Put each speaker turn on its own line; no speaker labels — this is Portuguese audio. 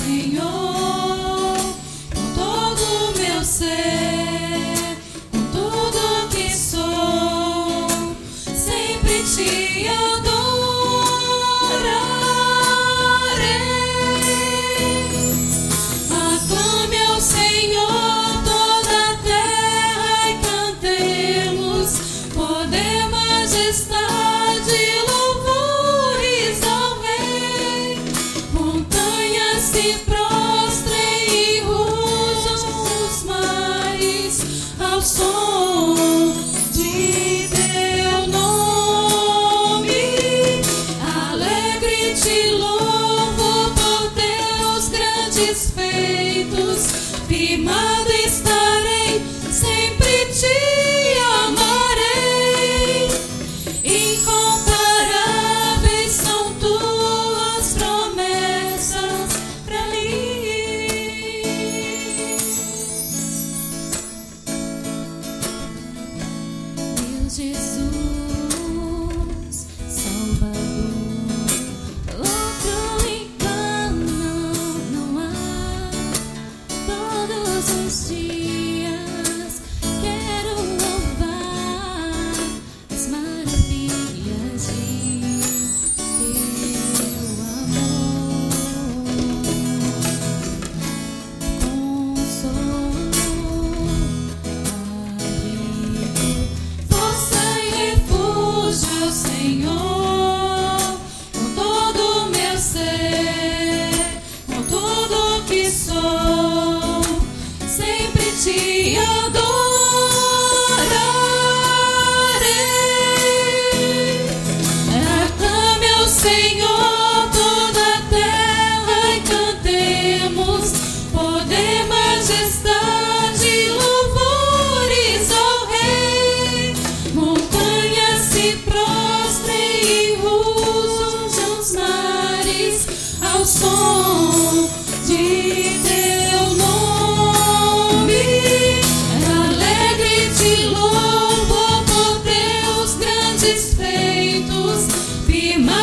Senhor com todo o meu ser, com tudo que sou, sempre te adorarei. Aclame ao Senhor toda a terra e cantemos, poder, majestade, louvores ao Rei. Montanhas se prostrem e rujam os mares ao som de teu nome. Alegre te louvo por teus grandes feitos, firmado estarei, sempre te amarei. Incomparáveis são tuas promessas pra mim. Meu Jesus, Salvador, outro engano não há. Todos os dias quero louvar as maravilhas de teu amor. Consolo, abrigo, força e refúgio, Senhor, com todo o meu ser, com tudo que sou, sempre te adorarei. Aclame ao Senhor toda a terra e cantemos, poder, majestade, louvores ao Rei. Montanhas se prostrem e rujam os mares ao som de teu nome. Alegre te louvo por teus grandes feitos, firmado